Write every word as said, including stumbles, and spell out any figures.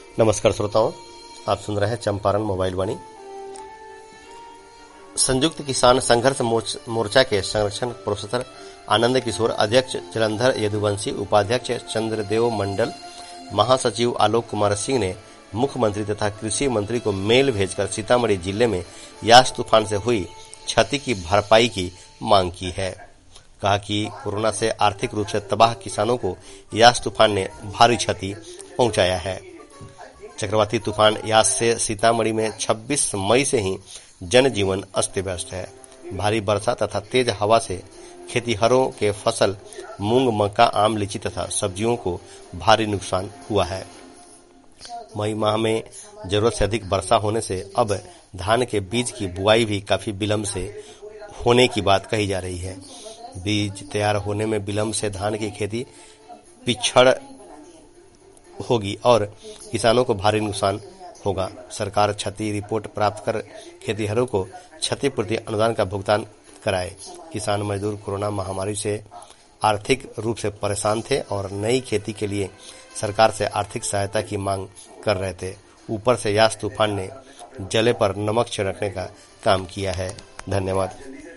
नमस्कार श्रोताओं, आप सुन रहे हैं चंपारण मोबाइल वाणी। संयुक्त किसान संघर्ष मोर्चा के संरक्षण प्रोफेसर आनंद किशोर, अध्यक्ष जलंधर यदुवंशी, उपाध्यक्ष चंद्रदेव मंडल, महासचिव आलोक कुमार सिंह ने मुख्यमंत्री तथा कृषि मंत्री को मेल भेजकर सीतामढ़ी जिले में यास तूफान से हुई क्षति की भरपाई की मांग की है। कहा कि कोरोना से आर्थिक रूप से तबाह किसानों को यास तूफान ने भारी क्षति पहुंचाया है। चक्रवाती तूफान यास से सीतामढ़ी में छब्बीस मई से ही जनजीवन अस्त व्यस्त है। भारी वर्षा तथा तेज हवा से खेतीहरों के फसल मूंग, मक्का, आम, लीची तथा सब्जियों को भारी नुकसान हुआ है। मई माह में जरूरत से अधिक वर्षा होने से अब धान के बीज की बुआई भी काफी विलंब से होने की बात कही जा रही है। बीज तैयार होने में विलंब से धान की खेती पिछड़ होगी और किसानों को भारी नुकसान होगा। सरकार क्षति रिपोर्ट प्राप्त कर खेतीहरों को क्षतिपूर्ति अनुदान का भुगतान कराए। किसान मजदूर कोरोना महामारी से आर्थिक रूप से परेशान थे और नई खेती के लिए सरकार से आर्थिक सहायता की मांग कर रहे थे। ऊपर से यास तूफान ने जले पर नमक छिड़कने का काम किया है। धन्यवाद।